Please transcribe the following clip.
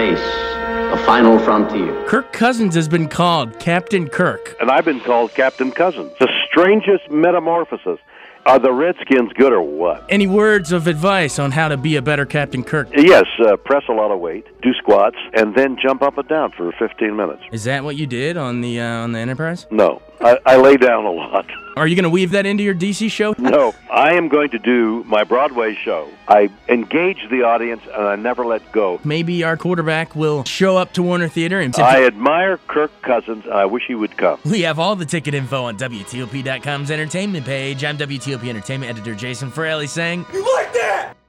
face the final frontier. Kirk Cousins has been called Captain Kirk. And I've been called Captain Cousins. The strangest metamorphosis. Are the Redskins good or what? Any words of advice on how to be a better Captain Kirk? Yes, press a lot of weight, do squats, and then jump up and down for 15 minutes. Is that what you did on the Enterprise? No, I lay down a lot. Are you going to weave that into your DC show? No, I am going to do my Broadway show. I engage the audience, and I never let go. Maybe our quarterback will show up to Warner Theater. And I admire Kirk Cousins, and I wish he would come. We have all the ticket info on WTOP.com's entertainment page. I'm WTOP Entertainment Editor Jason Fraley saying, "You like that?"